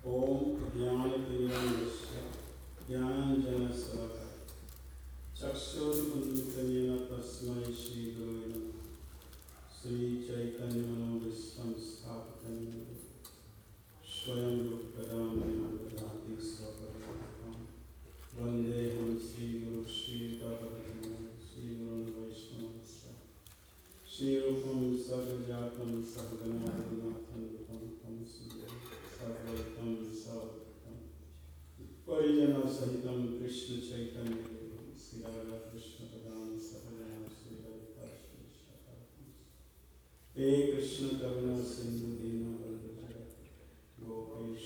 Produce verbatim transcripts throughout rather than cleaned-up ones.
ओम ज्ञानतिमिरन्धस्य ज्ञानाञ्जनशलाकया चक्षुरुन्मिलितं तस्मै श्रीगुरवे नमः। श्रीचैतन्यमनोभीष्टं स्थापितं स्वयं रूपकदां ददाति स्वपदार्थं वन्देऽहं श्रीगुरुं श्रीपदकमलं श्रीगुरुं वैष्णवंश्च श्रीरूपं सद्गुणातं सहगणा रघुनाथं तं सर्वैतं सर्वैतं परिजनसहितं कृष्ण चैतन्य श्री राधा कृष्ण प्रदान सहगणा श्री ललिता श्री हे कृष्ण करुणा सिंधु दीनबंधु जगत गोपेश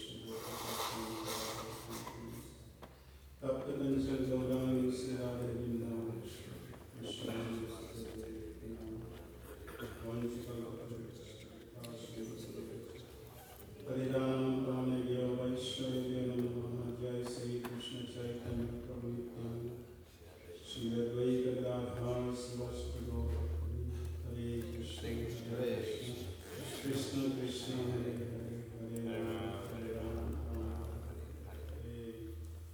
तप्त कंचन गौरांग श्री राधे वृंदावन कृष्ण परिधान प्राणेभ्यो वैष्णवेभ्यो नमः। जय श्री कृष्ण चैतन्य प्रभु नित्यानंद श्री अद्वैत गदाधर शिवासादि गौर हरे कृष्ण हरे कृष्ण कृष्ण हरे हरे हरे राम हरे राम राम हरे हरे।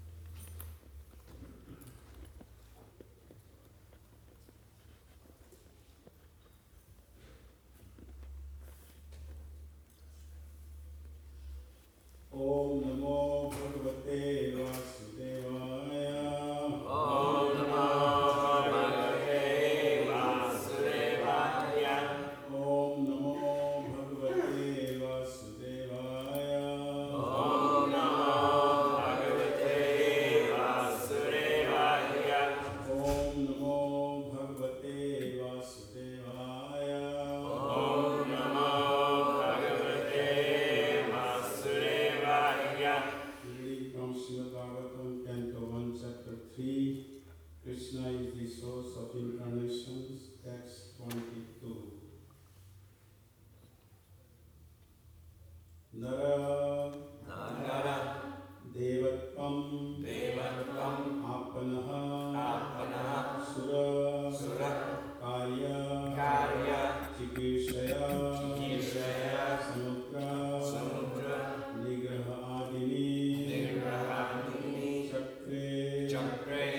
ओम नमो भगवते वासुदेवाय। ओम नमो भगवते वासुदेवाय। ओम नमो भगवते वासुदेवाय। ओम नमो भगवते वासुदेवाय। ओम नमो भगवते वासुदेवाय। ओम नमो भगवते वासुदेवाय। Reading from Srimad Bhagavatam, Canto one, Chapter three, Krishna is the source of incarnations, text twenty-two. Nara Nara Devatvam Devatvam Apanaha Apanaha Sura Sura Karya Karya Chikishaya Chikishaya Samudra Samudra Nigraha Adini Nigrahadini Chakre Chakre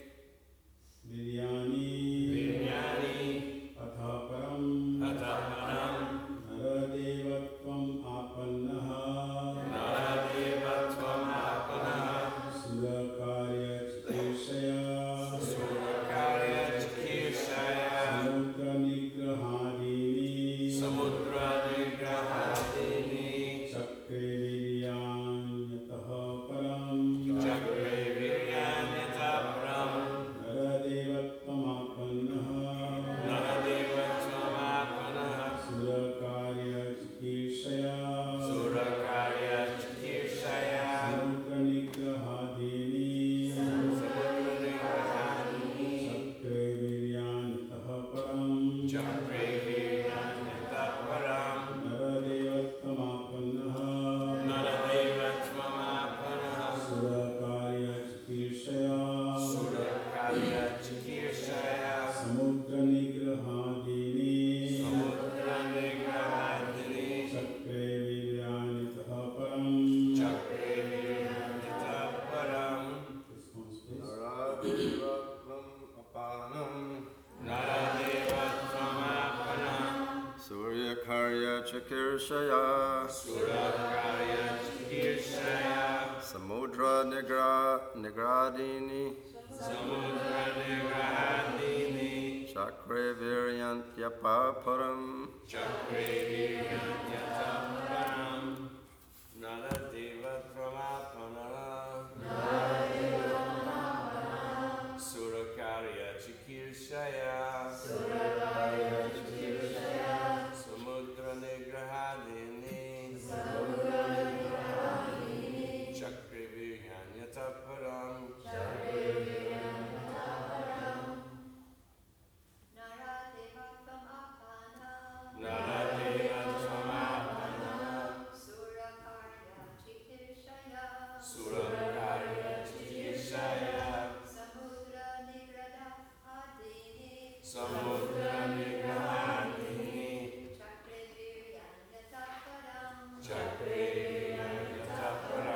Viryani Viryani Athaparam Athaparam Naradevatvam Apannaha Naradevatvam Apanaha Surakarya Chikishaya Surakarya Chikishaya Samudra Nigrahadini Samudra Nigrahadini Chakre Viryanyataha Param Chakre Viryanyataparam Naradevatvam Apannaha Naradevatvam Apanaha Surakarya Chikishaya Surakarya Chikishaya Samudra Nigrahadini Samudra Nigrahadini Chakre Viryanyataha Param Chakre Viryanyataparam Naradevatvam Apannaha Naradevatvam Apanaha Surakarya Chikishaya Surakarya Chikishaya Samudra Nigrahadini Samudra Nigrahadini Chakre Viryanyataha Param. Chakre Viryanyataparam Response please. Naradevatvam apanam Naradevatvam Apanaha Suryakarya Chikirshaya Surakarya Chikishaya Samudra Nigra Nigradini Samudra Nigrahadini Chakre Viryantyapaparam Chakre Viryanyataparam Naradevatvam Apanaha Surakarya Chikirshaya Samudra Nigrahadini Chakre Viryanyataparam Naradevatvam Apanaha Surakarya Chikirshaya Surakarya Chikirshaya Samudra Nigrada Adini Samudra Nigrahadini Chakre Viryanyataparam Chakre Viryanyataparam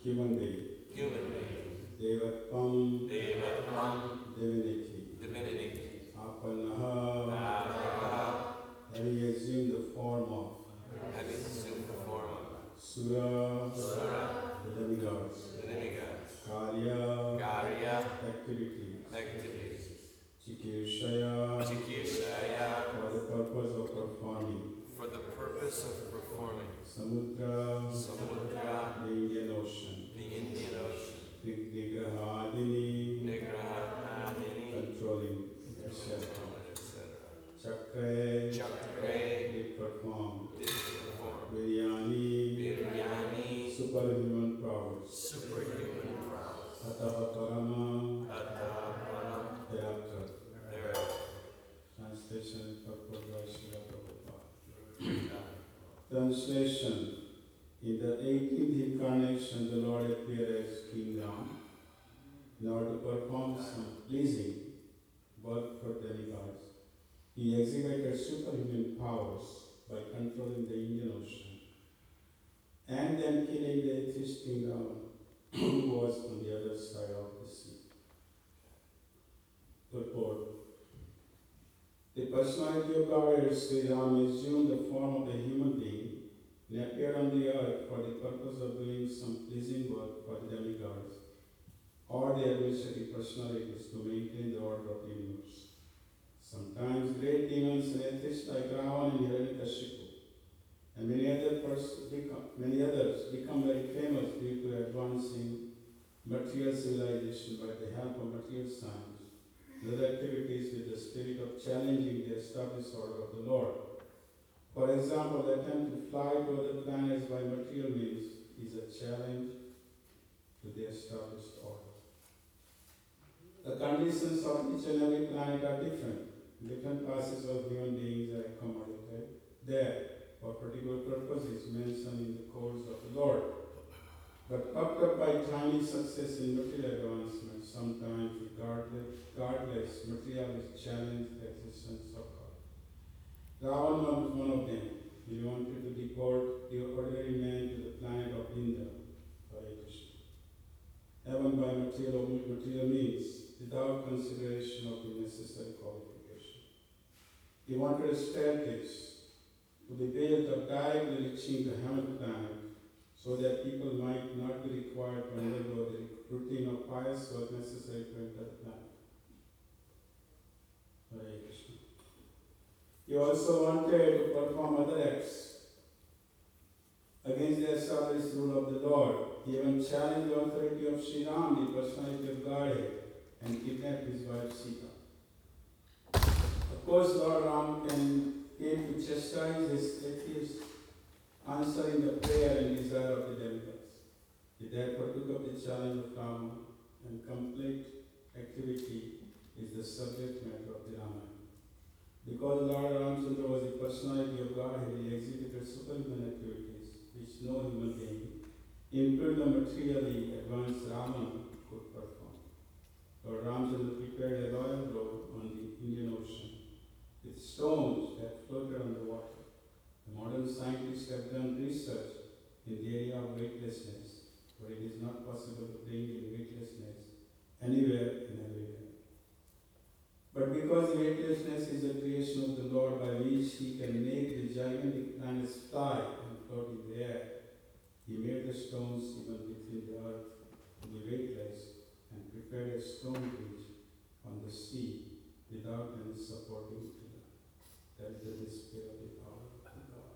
human being. human being, Devatvam Devatvam, divinity. divinity, Apanaha, Apanaha, having assumed the form of having assumed the form of Sura, Sura, the demigods. the demigods, Karya, Karya, activities. activities, Chikirshaya, Chikishaya, for the purpose of performing. for the purpose of performing, Samudra, Samudra, the Indian Ocean. the Indian Ocean, Nigrahadini, Nigrahanini, controlling, et cetera. et cetera. Chakre, Chakre, they perform. did perform, Viryani, Viryani, superhuman powers. superhuman prowess, Ataha Parama, Atapana, thereafter. thereafter. Translation purport by Srila Prabhupada. Translation. In the eighteenth incarnation, the Lord appeared as King Ram in order to perform some pleasing work for demigods. He exhibited superhuman powers by controlling the Indian Ocean and then killing the atheist King Ram, who was on the other side of the sea. Purport. The personality of God, Sri Ram, assumed the form of a human being and appeared on the earth for the purpose of doing some pleasing work for the demigods or the administrative personalities to maintain the order of the universe. Sometimes great demons and atheists like Ravan and Hiranyakashipu and many, other pers- become, many others become very famous due to advancing material civilization by the help of material science and other activities with the spirit of challenging the established order of the Lord. For example, the attempt to fly to other planets by material means is a challenge to the established order. The conditions of each and every planet are different. Different classes of human beings are accommodated there for particular purposes mentioned in the course of the Lord. But puffed up by tiny success in material advancement, sometimes regardless, regardless materialists challenge the existence of God. Ravan was one of them. He wanted to deport the ordinary man to the planet of Indra, Hare Krishna, even by material, material means, without consideration of the necessary qualification. He wanted a staircase to be built up directly reaching the heaven planet, so that people might not be required to undergo the routine of pious work necessary to enter the planet. Hare Krishna. He also wanted to perform other acts against the established rule of the Lord. He even challenged the authority of Sri Ram, the personality of Godhead, and kidnapped his wife Sita. Of course, Lord Ram came to chastise his atheist, answering the prayer and desire of the demigods. He therefore took up the challenge of Rama, and complete activity is the subject matter of the Ramayana. Because Lord Ramchandra was a personality of Godhead, he executed superhuman activities which no human being, including the materially advanced Raman, could perform. Lord Ramchandra prepared a royal road on the Indian Ocean with stones that floated on the water. The modern scientists have done research in the area of weightlessness, but it is not possible to bring in weightlessness anywhere and everywhere. But because weightlessness is a creation of the Lord by which he can make the gigantic planets fly and float in the air, he made the stones even within the earth to be weightless and prepared a stone bridge on the sea without any supporting pillar. That is the display of the power of God.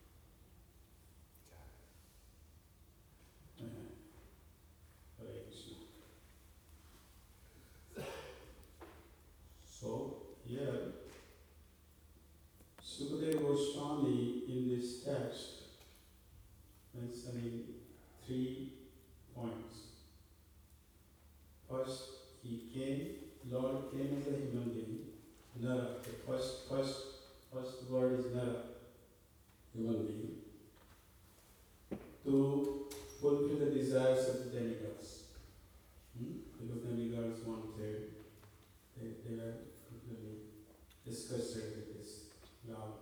Hare Krishna. So, here, Sukadeva Goswami in this text mentioning three points. First, he came, Lord came as a human being, Nara. The first, first, first word is Nara, human being, to fulfill the desires of the demigods. Hmm? Because demigods wanted, they, they were completely disgusted with this Lord.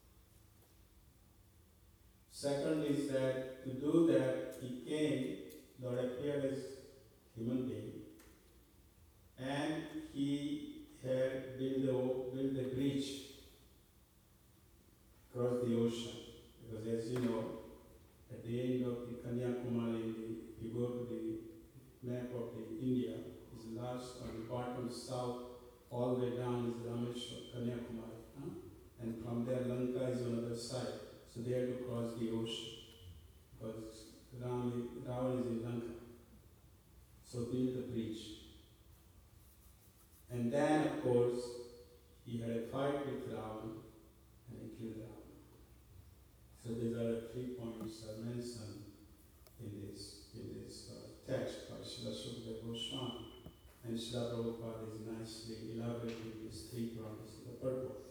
Second is that to do that, he came Lord appeared as human being, and he had built a, built a bridge across the ocean. Because as you know, at the end of the Kanyakumari, if you go to the map of the India, is the last on the bottom south, all the way down is Rameshwar, Kanyakumari. Huh? And from there, Lanka is on the other side. So they had to cross the ocean. Because Ram, Ravan is in Lanka. So built a bridge. And then, of course, he had a fight with Ravan and he killed Ravan. So these are the three points are mentioned in this in this uh, text by Srila Sukadeva Goswami. And Srila Prabhupada is nicely elaborating these three points of the purport.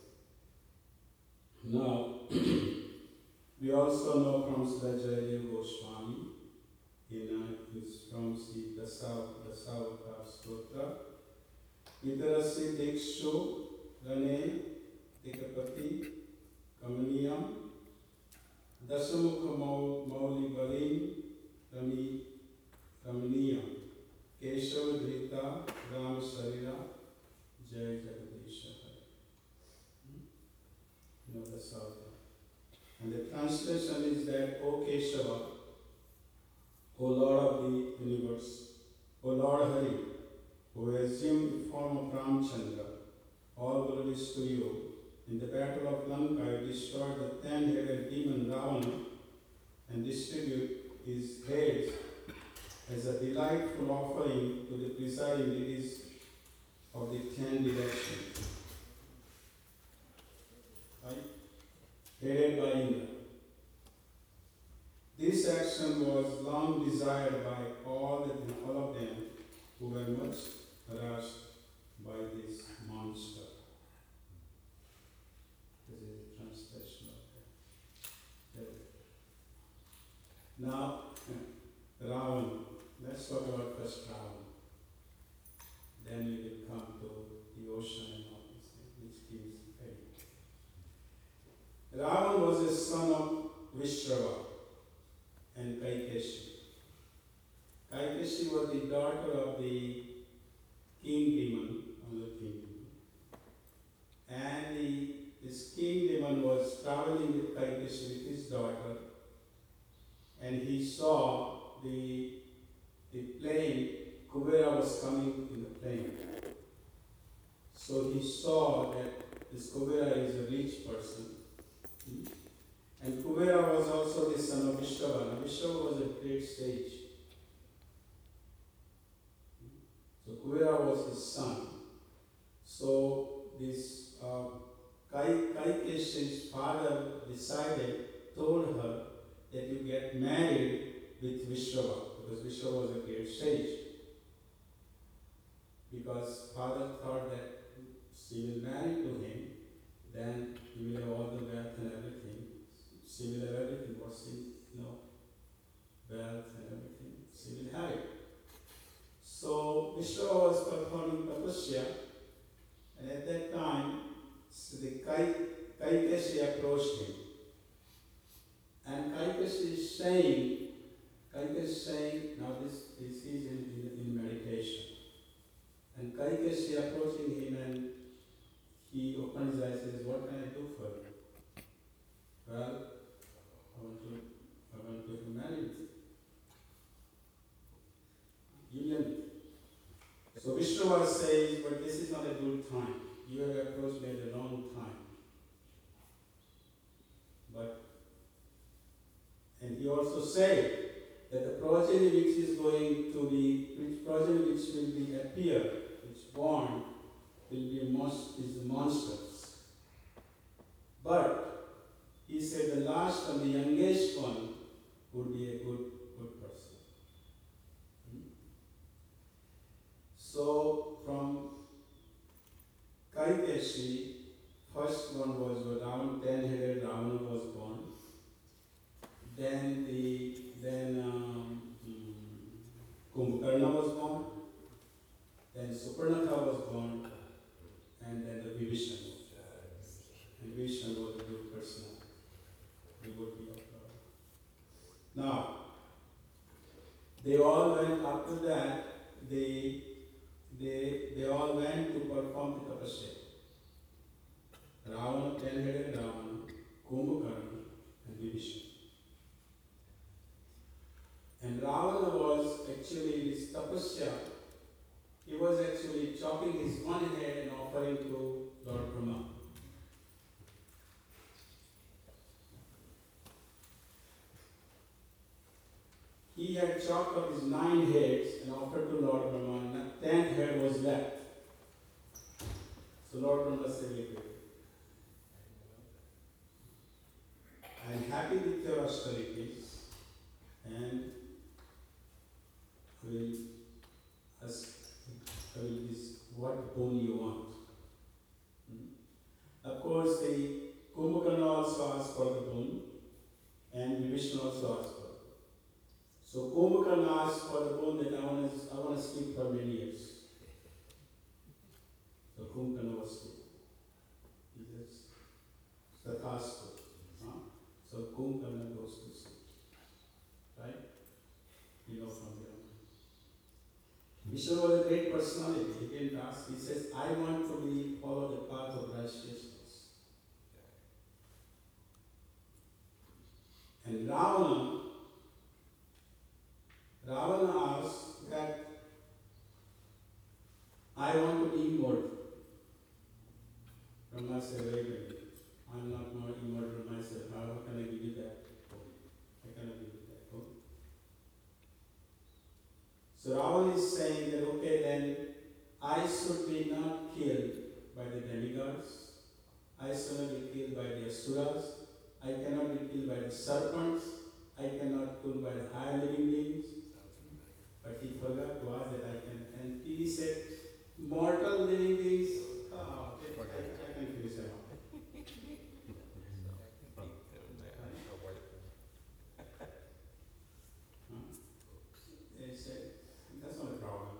Now, we also know from Srila Jayadeva Goswami, in uh, is from the Dasavaka Stotra, Vitarasi Dikshu Rane Tikapati Kamaniyam Dasamukha Mauli Balim Rami Ramaniyam Keshav Drita Ram Sarira Jai Jagadisha Hari. You know the Sauta. And the translation is that, O Keshava, O Lord of the universe, O Lord Hari, who assumed the form of Ramchandra, all glory is to you. In the battle of Lanka, you destroyed the ten-headed demon Ravana and distribute his heads as a delightful offering to the presiding deities of the ten directions. Right? Headed by Indra. This action was long desired by all, the, all of them who were much harassed by this monster. This is a translation of that. Now, Ravan. Let's talk about first Ravan. Then we will come to the ocean and all these things, which gives faith. Ravan was a son of Vishrava and Kaikeshi. Kaikeshi was the daughter of the king demon, another king demon. And the, this king demon was traveling with Kaikeshi with his daughter, and he saw the, the plane, Kuvera was coming in the plane. So he saw that this Kuvera is a rich person. And Kuvera was also the son of Vishrava. Now, Vishrava was a great sage. So Kuvera was his son. So this uh, Kai, Kaikeshi's father decided, told her that you get married with Vishrava, because Vishrava was a great sage. Because father thought that she will marry to him, then he will have all the wealth and everything. She will have everything, what she, you know, wealth and everything. She will have it. So Vishrava was performing tapasya, and at that time, so the Kai, Kaikeshi approached him. And Kaikeshi is saying, Kaikeshi is saying, now this, this is in, in, in meditation. And Kaikeshi approaching him, and he opened his eyes and says, what can I do for you? Well, I want to, I want to marry with you. Union. So Vishrava says, but this is not a good time. You have approached me at the wrong time. But, and he also said that the progeny which is going to be, which progeny which will be appear, which born, will be most, is the monsters. But he said the last and the youngest one would be a good, good person. Hmm? So from Kaikeshi, first one was Ravana, ten-headed Ravana was born. Then the then um, Kumbhakarna was born. Then Suparnakha was born, and then the Vibhishan. And Vibhishan was a good person. He would be of God. Now, they all went, after that, they, they, they all went to perform the tapasya. Ravana, ten-headed Ravana, Kumbhakarna, and Vibhishana. And Ravana was actually this tapasya, he was actually chopping his one head and offering to Lord Brahma. He had chopped up his nine heads and offered to Lord Brahma, and the tenth head was left. So Lord Brahma said, I am happy with your austerities, and I will ask, I will this, what boon you want. Hmm? Of course, the Kumbhakarna also asked for the boon, and Vibhishana also asked for it. So Kumbhakarna asked for the boon that I want to, I want to speak for many years. So Kumbhakarna was speaking. He says, Tathastu. Huh? So Kumbhakarna goes to sleep. Right? You know from there. Vishnu was a great personality. He didn't ask. He says, I want to be follow the path of righteousness. And Ravana, Ravana asked that I want to be immortal. Brahma said, wait a minute, I'm not more immortal myself. How can I give you that? I cannot give you that. Okay? So Ravana is saying that, okay, then I should be not killed by the demigods. I should not be killed by the asuras. I cannot be killed by the serpents. I cannot be killed by the higher living beings. But he forgot to ask that I can. And he said, mortal living beings, oh, I, I can finish that one. They said, that's not a problem.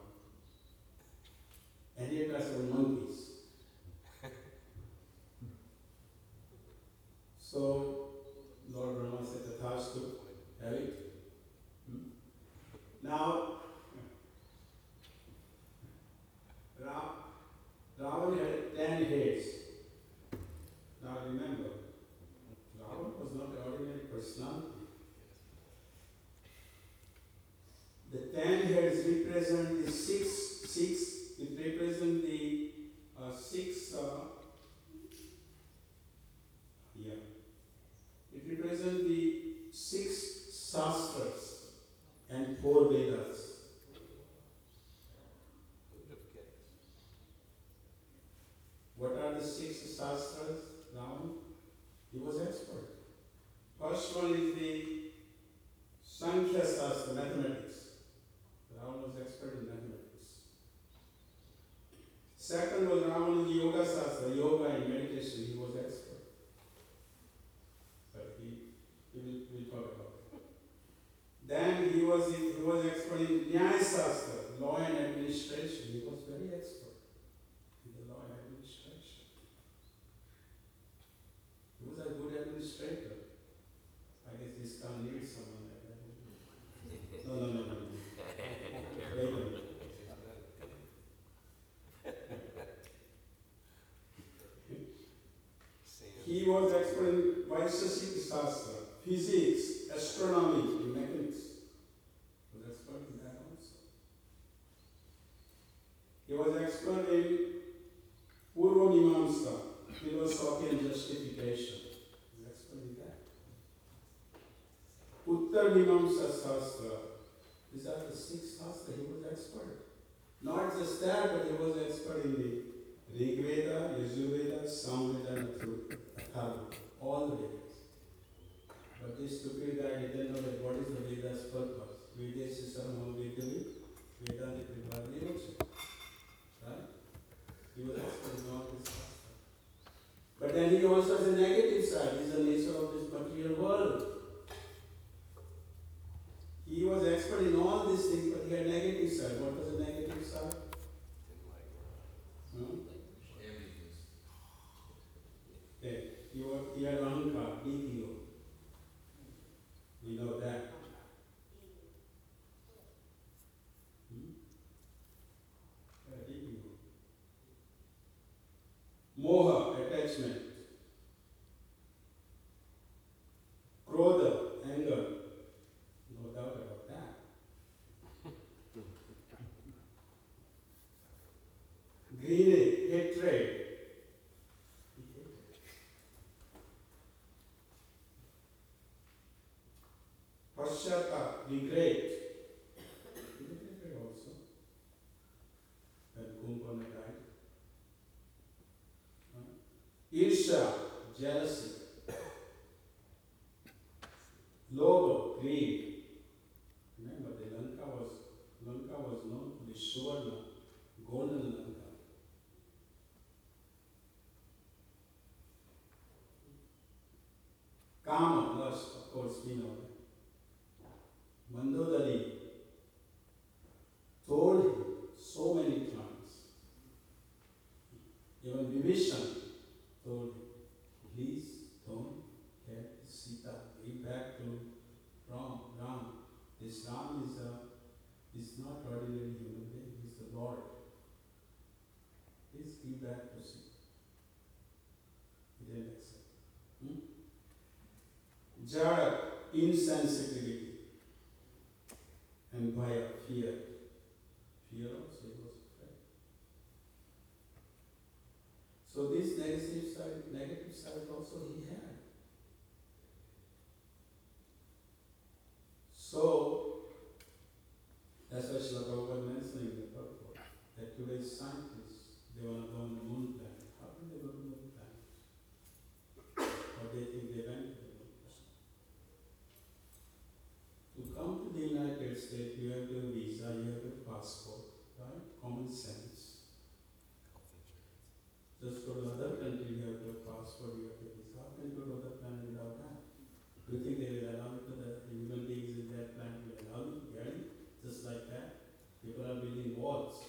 And yet that's for monkeys. So, Lord Brahma said, Tathastu, have it. Hmm? Now, Ra- Ravana had ten heads. Now remember, Ravana was not an ordinary personality. The ten heads represent the six, six, it represent the uh, six, uh, yeah, it represents the six shastras and four Vedas. What are the six shastras? Ravana, he was expert. First one is the Sankhya Shastra, mathematics. Ravana was expert in mathematics. Second was Ravana's Yoga Shastra, yoga and meditation, he was expert. But he, he will we'll talk about it. Then he was in, he was expert in Nyaya Shastra, law and administration. He was very expert in the law and administration. He was a good administrator. I guess this town needs someone like that. No, no, no, no. Wait a minute. He was expert in Vaisheshika Shastra, physics, astronomy, and mechanics. He was expert in that also. He was expert in Purva Mimamsa, philosophy and justification. He was expert in that. Uttar Mimamsa Shastra. These are the six Shastra. He was expert. Not just that, but he was expert in the Rig Veda, Yajurveda, Samveda, and Atharva. All the Vedas. But this stupid guy didn't know that what is the Veda's purpose. Vedesya Sarvam Vedavi, Vedanta Pribhavati Yoksha. Right? He was expert in all this stuff. But then he also has a negative side. He's the nature of this material world. He was expert in all these things, but he had negative side. What was the negative side? Huh? Okay. He, was, he had ahankar, ego. We know that. Krodha, anger, no doubt about that. Greed, hatred. He hated. Pashyata, regret. He regretted also when Kumbhana died. Irsha, jealousy. Lobha, greed. Remember, the Lanka was Lanka was known to be Suvarna, golden Lanka. Kama, lust, of course, we know that. Mandodari told him so many times. Even Vibhishan told him, please don't get Sita, give back to Ram. Ram. This Ram is a is not ordinary human being, he's the Lord. Please give back to Sita. He didn't accept. Hmm? Jara, insensitivity, and Bhaya, fear. Fear also, he was afraid. So this negative side, negative side also he had. So that's why Srila Prabhupada mentioning in the purport that today's scientists, they want to go on the moon planet. How can they go to the moon planet? Or they think they went to the moon planet. To come to the United States, you have to have a visa, you have a passport, right? Common sense. Just go to other country, you have to have a passport, you have to have a visa. How can you go to other planet without that? Do you think they will allow it to the human beings in that planet will allow it? Really? Just like that? People are building walls.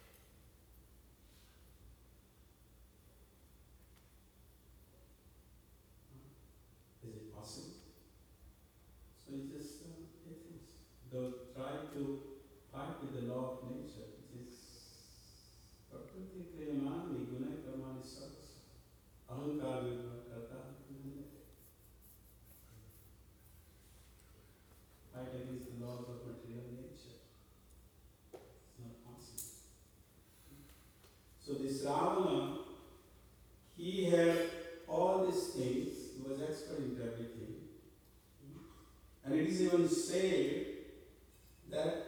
Is it possible? So it's just uh, atheists. Don't try to fight with the law of nature. It is prakriti kriyamani gunai karmani sarvasa. Ahankar vibha karta vinayate. Fight against the laws of material nature. It's not possible. So this Ravana, he had all these things, he was expert in everything. And it is even said that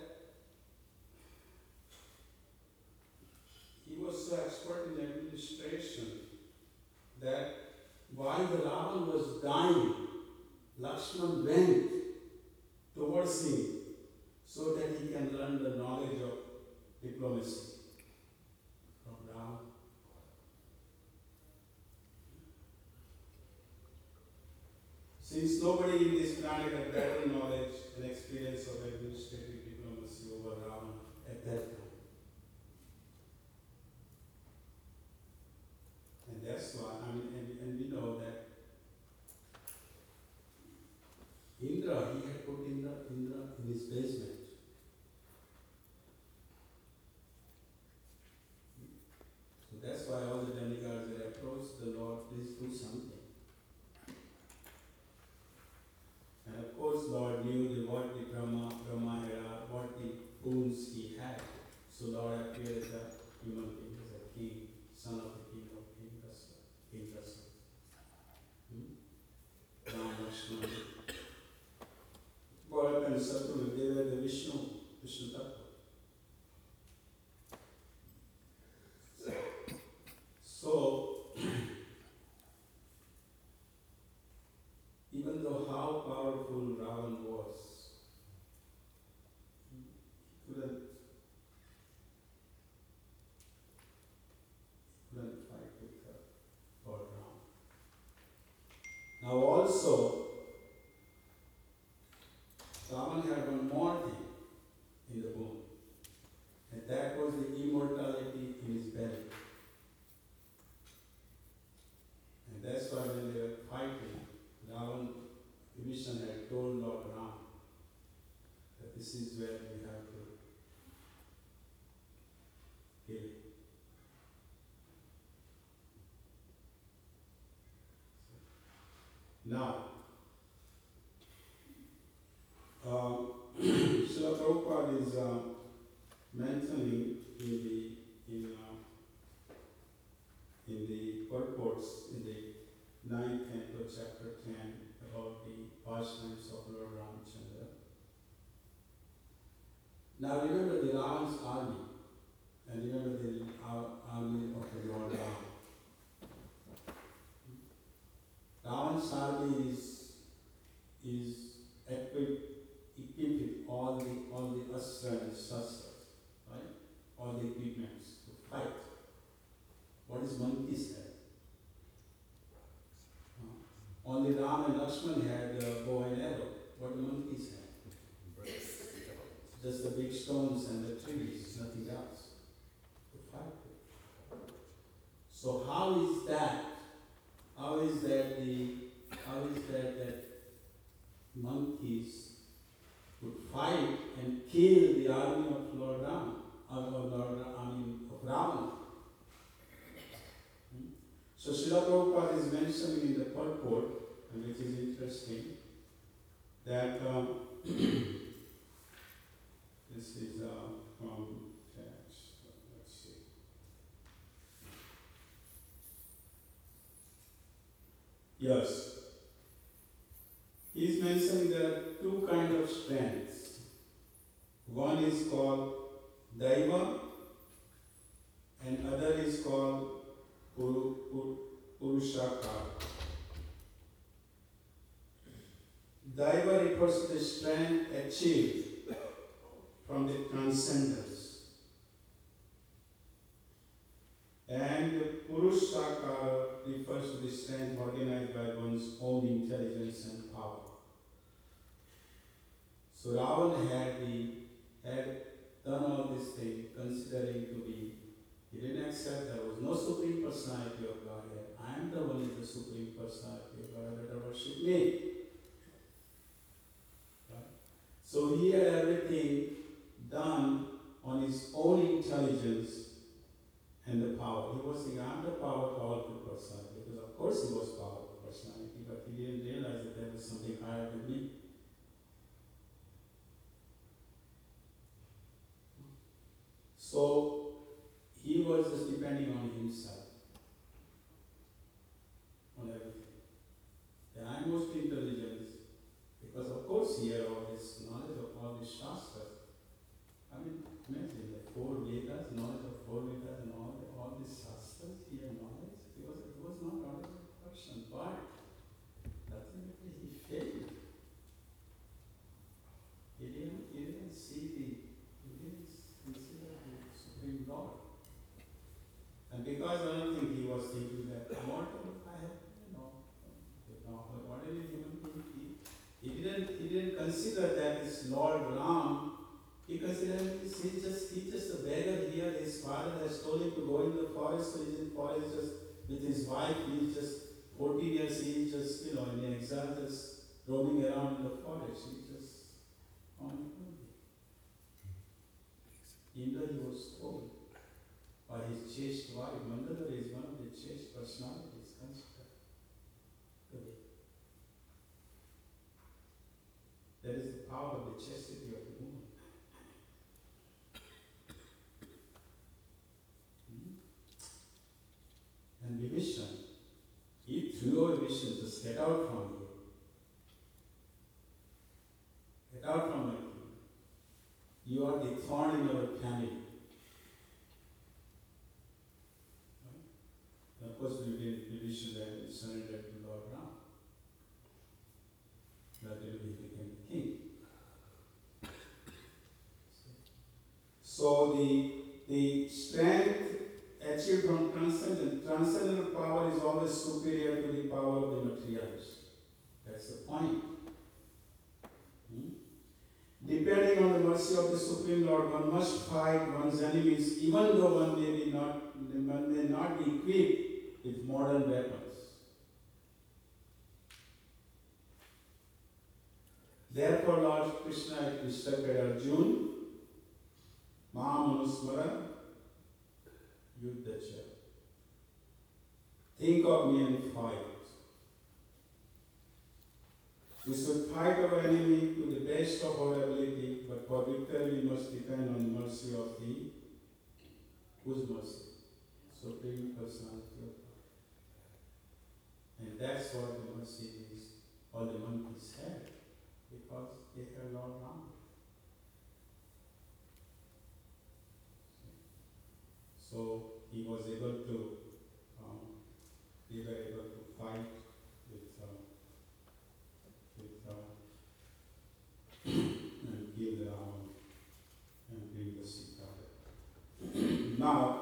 he was so expert in administration that while the Ravan was dying, Lakshman went towards him so that he can learn the knowledge of diplomacy from Ram. Since nobody in this planet had better knowledge and experience of administrative diplomacy over Ram at that time. And that's why, I mean, and, and we know that Indra, he had put Indra, Indra in his basement. So that's why all the demigods had approached the Lord, please do something. And of course, Lord knew the, what the Brahma, Brahma era, what the boons he had. So Lord appeared as a human being, as a king, son of the king of Indrasura. Indrasura. Hmm? Ram, Lakshmana. Bharat and Saturna, they were the Vishnu, Vishnu Tattva. So, even though how powerful Ravan was, he couldn't, couldn't fight with her for Ram. Now also, Ravan had one more thing in the womb, and that was the immortality in his belly. And that's why when they were fighting, Ravan, Vibhishan had told Lord Ram that this is where we have to kill him. Now, is uh, mentioning in the in uh, in the purports in the ninth canto, chapter ten, about the pastimes of Lord Ramchandra. Now remember the Ravan's army, and remember the uh, army of the Lord Ram. Ravan's army is is equipped equipped with all the all the astra and shastras, right? All the equipments to fight. What is monkey's head? Uh, only Ram and Lakshman had uh, bow and arrow. What do monkeys had? Just the big stones and the trees, nothing else to fight with. So how is that? How is that the how is that that monkeys would fight and kill the army of Lord Ram, of Lord Ram, I mean of Ravana? Hmm? So Srila Prabhupada is mentioning in the purport, and which is interesting, that um, this is uh, from text. Let's see. Yes. He is mentioning there are two kind of strengths. One is called Daiva and other is called Puru, Puru, Purushakara. Daiva refers to the strength achieved from the transcendence. And Purushakara refers to the strength organized by one's own intelligence and power. So Ravana had the had done all this thing considering to be, he didn't accept there was no Supreme Personality of Godhead. I am the one who is the Supreme Personality of Godhead, better worship me. Right? So he had everything done on his own intelligence and the power. He was saying, I'm the power, powerful personality, because of course he was powerful personality, but he didn't realize that there was something higher than me. So he was just depending on himself, on everything. The utmost intelligence, because of course he had all this knowledge of all these shastras. I mean, imagine the four Vedas, knowledge of four Vedas and all, all these shastras, he had knowledge. It was, it was not knowledge of person, but ultimately he failed. He didn't, he didn't see the, he didn't consider the Supreme Lord. And because I don't think he was thinking that, what if I have, you know, you know, what did human being, he, he didn't, he didn't consider that this Lord Ram, he considered he's just, he's just a beggar here. His father has told him to go in the forest, so he's in forest just with his wife. He's just fourteen years, he's just, you know, in exile, just roaming around in the forest. He's just on holiday. Indra, he was told by his chaste wife. Mandadara is one of the chaste personalities considered today. That is the power of the chastity of the woman. And Vibhishan, he threw away Vibhishan, just get out from here. Get out from my kingdom. You are the thorn in our family. Right? And of course, Vibhishan then surrendered to Lord Ram. That he became the king. So the, the strength achieved from transcendent, transcendental power is always superior to the power of the materialist. That's the point. Hmm? Depending on the mercy of the Supreme Lord, one must fight one's enemies, even though one may be not, one may not be equipped with modern weapons. Therefore, Lord Krishna instructed Arjuna, Mahamanusmara, Yuddhacha. Think of me and fight. We should fight our enemy to the best of our ability, but for victory we must depend on the mercy of the, whose mercy? Supreme Personality of God. And that's what the mercy is, all the monkeys had, because they had Lord Ram. So he was able to, um, they were able to fight with, uh, with, uh, and kill Ram and bring the Sita. Now,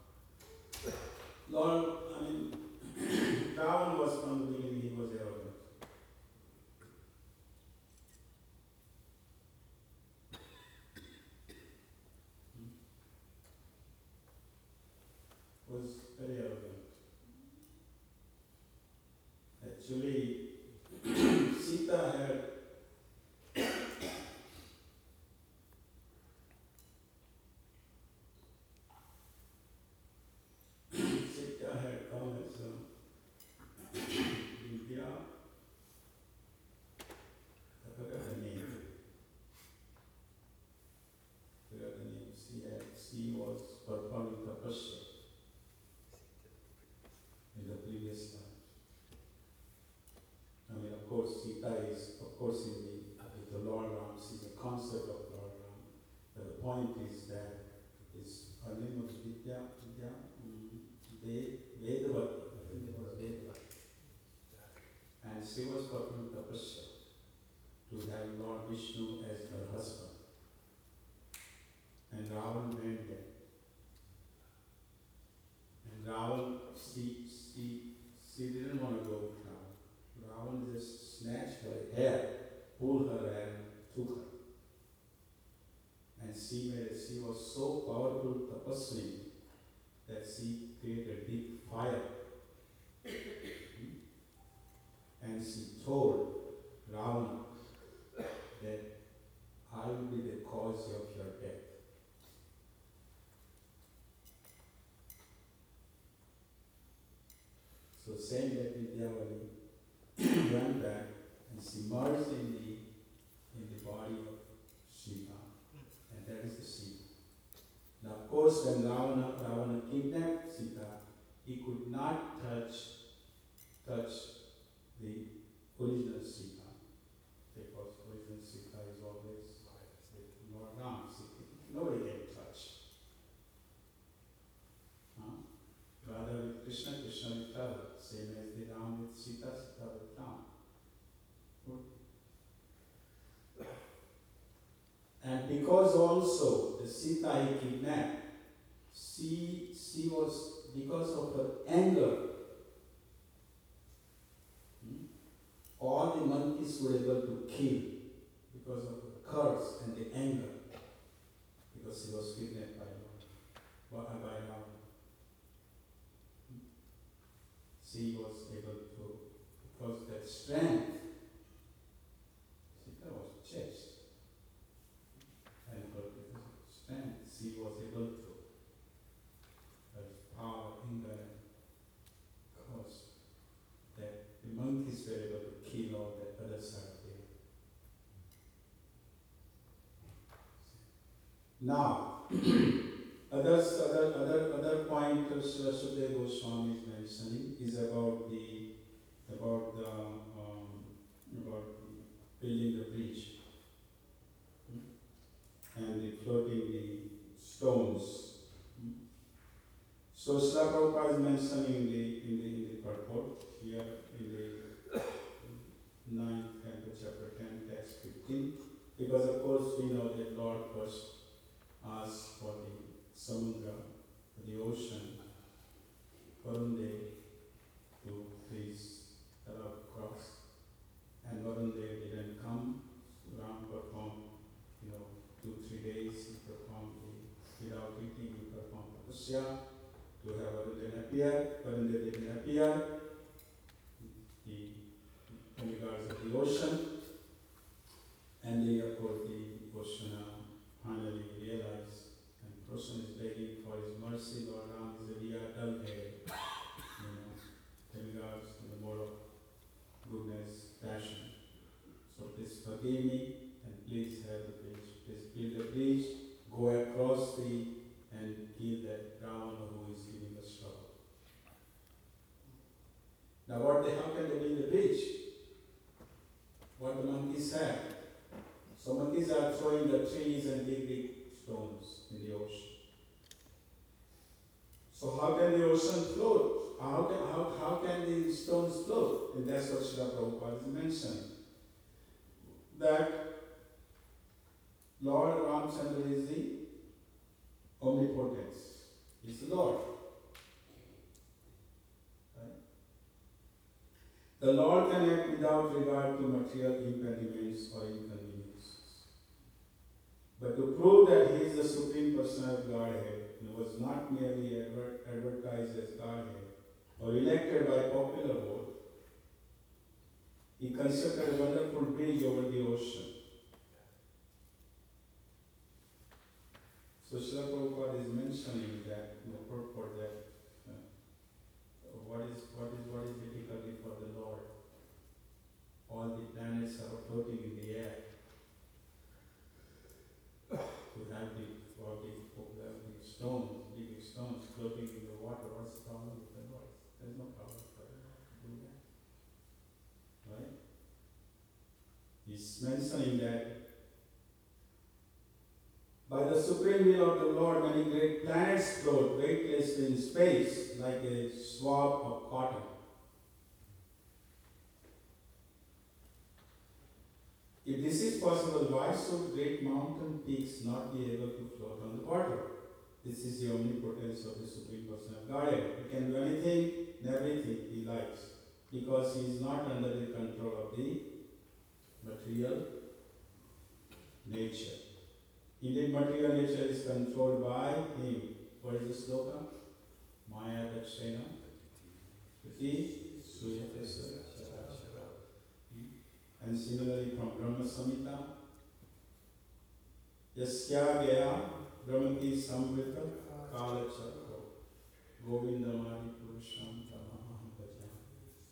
Lord, I mean, Ravan was from the beginning, he was arrogant. Was very arrogant. Actually, Sita had Sita had come as a Vidya. I forgot the name. Forgot the name. She had, she was performing tapasya in the previous life. I mean, of course, Sita is, of course, in the, with the Lord Ram, she's a concept of Lord Ram. But the point is that is her name was Vidya, Vidya, Vedavati, I think it was Vedavati. And she was performing tapasya to have Lord Vishnu as her husband. And Ravan went there. And Ravan, she, she, she didn't want to go with Ravan. Ravan just snatched her hair, pulled her hair, and took her. And she made, she was so powerful tapasvi that she created a big fire. And she told Ravana that I will be the cause of your death. So saying that Vidyavali went back and she merged in the in the body of Shiva, and that is the Shiva. Now, of course, when Ravana, Ravana kidnapped Sita, he could not touch touch the original Sita, because original Sita is always with Lord Ram. Nobody can touch. Huh? Rather with Krishna, Krishna with Radha, same as the Ram with Sita, Sita with Ram. And because also the Sita he kidnapped, she, she was, because of her anger, hmm, all the monkeys were able to kill because of the curse and the anger, because she was kidnapped by Lord, by Ram. She was able to, because that strength, Sita was chaste. And her strength, she was able to, her power, anger, and cause, that the monkeys were able to kill all that other side there. Now, others, other, other, other point Sukadeva Goswami is mentioning is about the, about the, um, about building the bridge. And the floating the stones. So Srila Prabhupada is mentioning in the in the in the purport here in the ninth canto, chapter ten, text fifteen, because of course we know that Lord first asked for the samudra, for the ocean, Varun Dev to please allow cross, and Varun Dev didn't come. Ram performed, you know, two, three days he performed the, without eating, he performed tapasya to have Varun appear. Varun didn't appear. The demigods of the ocean, and they, of course, the ocean uh, finally realized, and Krishna is begging for his mercy. Lord Ram is a real dull head, you know, demigods in the mode of goodness, passion. forgive me and please have the bridge. Please build the bridge, go across the and kill that Ravana who is giving us trouble. Now what they, how can they build the bridge? What the monkeys have. So monkeys are throwing the trees and big big stones in the ocean. So how can the ocean float? How can, how, how can the stones float? And that's what Srila Prabhupada is mentioning. That Lord Ramchandra is the omnipotence. He's the Lord. Right? The Lord can act without regard to material impediments or inconveniences. But to prove that He is the Supreme Person of Godhead, He was not merely adver- advertised as Godhead or elected by popular vote, He constructed a wonderful bridge over the ocean. So Srila Prabhupada is mentioning that in the purport that uh, what is what is what is difficulty for the Lord? All the planets are floating in the air. To have the all the, all the stones, big stones floating in the water, what's the problem with the Lord? There's no problem for the Lord to do that. Right? He's mentioning that by the supreme will of the Lord, many great planets float weightlessly in space like a swab of cotton. If this is possible, why should great mountain peaks not be able to float on the water? This is the omnipotence of the Supreme Person of Godhead. He can do anything and everything He likes because He is not under the control of the material nature. Indeed, material nature is controlled by Him. What is the sloka? Maya Dakshena Priti Suyatesa. And similarly from Brahma Samhita, Yasya Gaya Brahmati Samvrita Kala Chakra Govindamadi Purusham Tamaham Bhajam.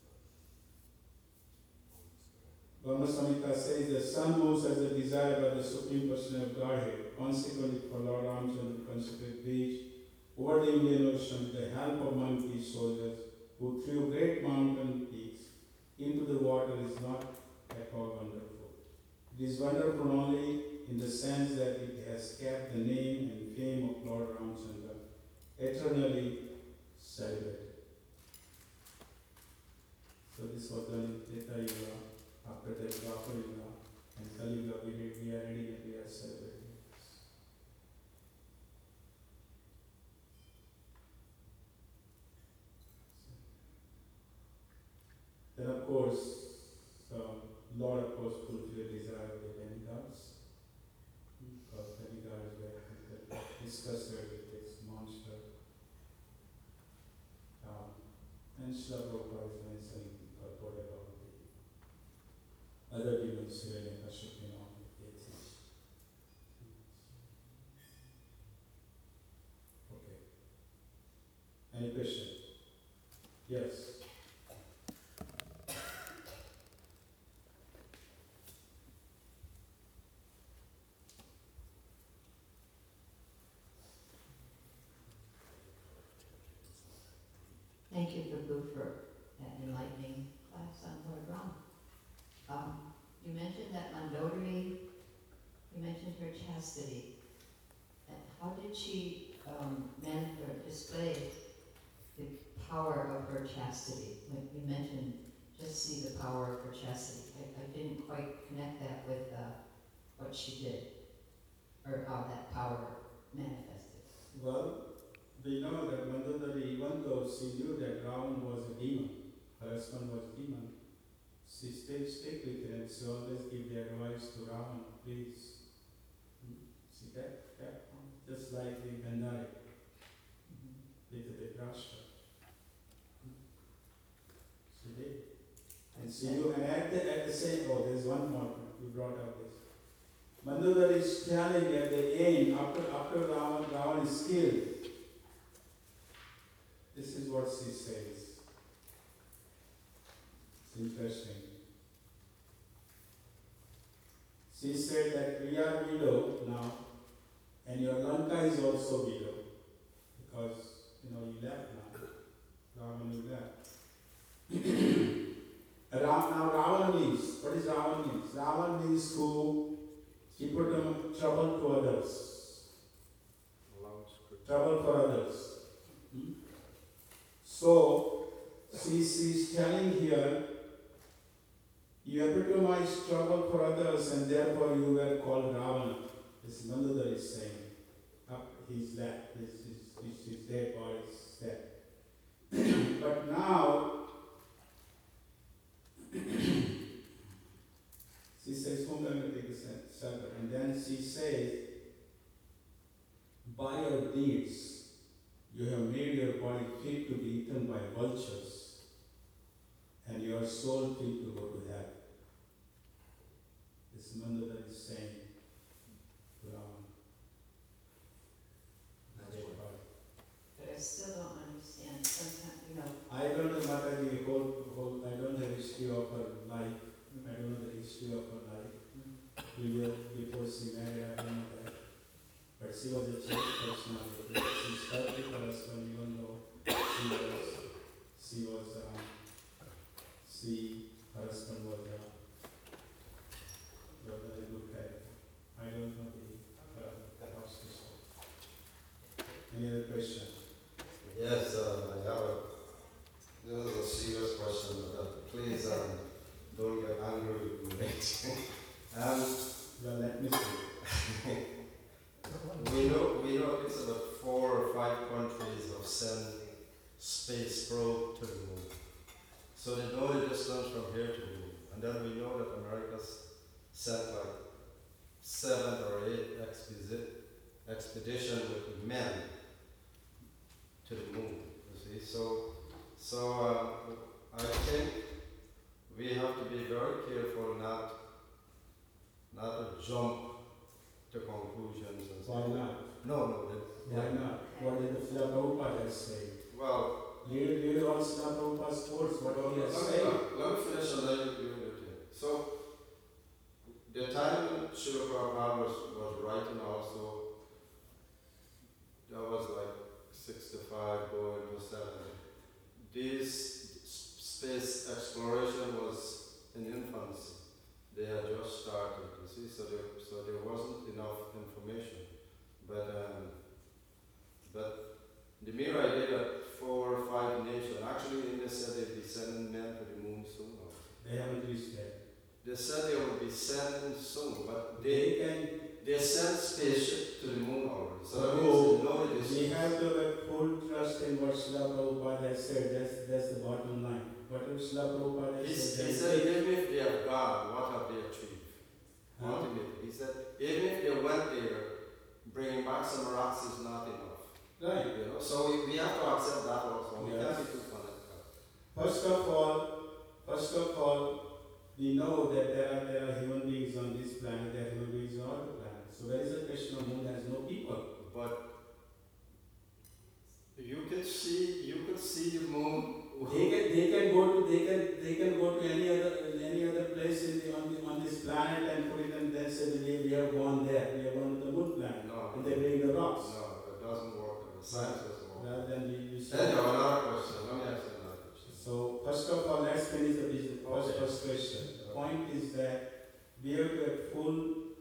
Brahma Samhita says the sun moves as a desire by the Supreme Person of Godhead. Consequently, for Lord Ramchandra constructed bridge over the Indian Ocean with the help of monkey soldiers who threw great mountain peaks into the water is not at all wonderful. It is wonderful only in the sense that it has kept the name and fame of Lord Ramchandra eternally celebrated. So this was done in Treta Yuga, after that Dwapar Yuga, and Kali Yuga we we are ready and we are celebrating this. Then of course, so Lord of course fulfilled the desire of the demigods, because demigods were disgusted with this monster. Um, and Srila Prabhupada is mentioning purport about the other demons here in Kashupin on the atheists. Okay. Any question? Yes. Thank you, Prabhu, for that enlightening class on Lord Ram. Um, you mentioned that Mandodari, you mentioned her chastity. And how did she um, man- or display the power of her chastity? Like you mentioned, just see the power of her chastity. I, I didn't quite connect that with uh, what she did, or how that power manifested. Well, we know that Mandodari, even though she knew that Ravana was a demon, her husband was a demon, she stayed stick with him and she always give the advice to Ravana, please. Hmm? She kept, kept on, just like the Gandhari, with the Rashtra. Hmm? She did. And she knew, and at the, at the same, oh, there's one more, you brought up this. Mandodari is telling at the end, after, after Ravana, Ravana is killed, this is what she says. It's interesting. She said that we are widow now, and your Lanka is also widow, because, you know, you left now. Ravana, you left. Ra- now Ravana means, what is Ravana means? Ravana means who, he put him trouble to others. Trouble for others. Hmm? So, she, she's telling here, you epitomize trouble for others and therefore you were called Ravana. This Mandodari is saying. Up, he's left, his, his, his, his dead body is dead. But now, she says, whom am I take a shelter? And then she says, by your deeds, you have made your body fit to be eaten by vultures, and your soul fit to go to heaven. This Mandodari is saying to Ravana. But I still don't understand. Sometimes, you know, I don't know Mataji, whole, whole, I don't have history of her life. I don't know the history of her life. Before, before she married, I don't know that. But she was a church personality. She stuck with her husband even though she was, she was, um, she, her husband was, uh, was a very good guy. I don't know the, uh, the house history. Any other question? Yes, uh, I have a, this is a serious question, but please um, don't get angry with me. um, Well, let me see. we know we know it's about four or five countries have sent space probe to the moon. So they know the distance from here to the moon. And then we know that America's sent like seven or eight expedi- expedition with men to the moon, you see. So, so uh, I think we have to be very careful not, not to jump to conclusions and so Why not? No, no. That, Why not? What did the Srila Prabhupada say? Well, Leave, leave on Srila Prabhupada's words, what he has let, said. me, let me finish and then you do it. So, the time Srila Prabhupada was, was writing also, that was like sixty-five going to seventy. This space exploration was in infancy. They had just started, you see, so there, so there wasn't enough information. But um, but the mere idea that four or five nations, actually India said they'd be sending men to the moon soon. They haven't reached that. They said they would be sending soon, but They they can, they sent spaceship to the moon already. So that So, means they know it is. we have to have full trust in what Srila Prabhupada has said, that's, that's the bottom line. Whatever Srila Prabhupada He, has he said, said, even if they have gone, what have they achieved? Huh? Ultimately, he said, even if they went there, bringing back some rocks is not enough. right. You know, so we, we have to accept that also. We Yes. can't be too fanatical. First of all, first of all, we know that there are, there are human beings on this planet, there are human beings on other planets. So there is a Krishna moon has no people. But you could see, you could see the moon. They can, they can go to, they can, they can go to any other, any other place in the, on the, on this planet and put it and then say, we, we have gone there, we have gone to the moon planet. No, And they bring the rocks. no, it doesn't work. The science doesn't work. Rather than we, we say. Anyhow, another question. Let me ask you another question. So first of all, let's finish the business, first, Okay. first question. The point is that we have to have full,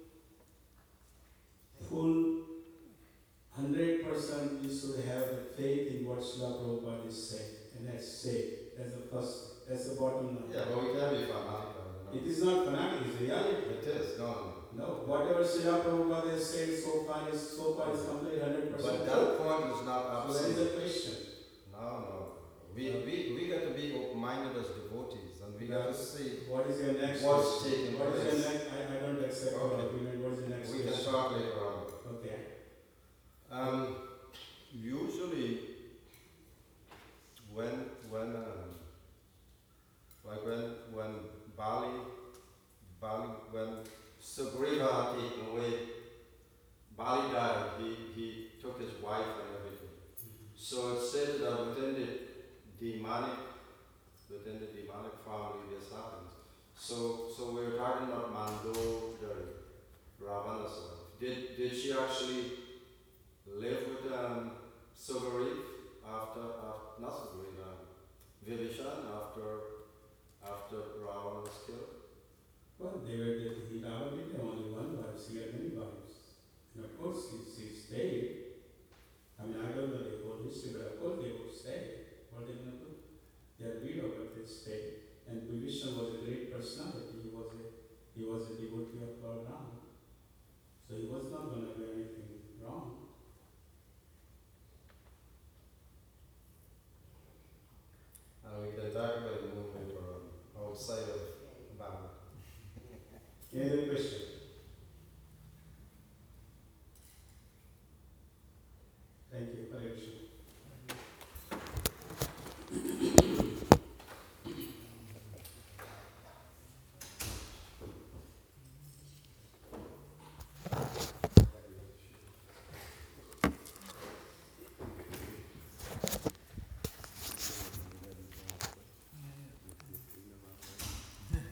full, hundred percent we should have the faith in what Srila Prabhupada is saying, and that's safe. That's the first, that's the bottom line. Yeah, but we can't be fanatical. You It know? is not fanatic, it's reality. It is, no. No, whatever Srila Prabhupada has said so far is, so far is completely hundred But percent. that point is not So that is absolute. the question. No, no. We, we, we got to be open-minded as devotees, and we got to see What is your next what's question? taking What is your place. next, I, I don't accept your Okay. argument, what is the next We can question? talk later on. Okay. Um, usually, when when um, like when when Bali, Bali when Sugriva had taken away, Bali died. He he took his wife and everything. So it's stated that within the demonic, within the demonic family, this happens. So so we're talking about Mandodari. actually live with um, Sugarif after, after not Sugarif, um, Vibhishan after after Ravana was killed? Well, they were the, he Rama didn't have only one wife, she had many wives. And of course, she, she stayed. I mean, I don't know the whole history, but of course they would stay. What they going to do? They are widow, but they stayed. And Vibhishan was a great personality. He was a he was a devotee of Lord Rama. So he was not going to do anything wrong. And we can talk about the movement from outside of Bangla. Any other question?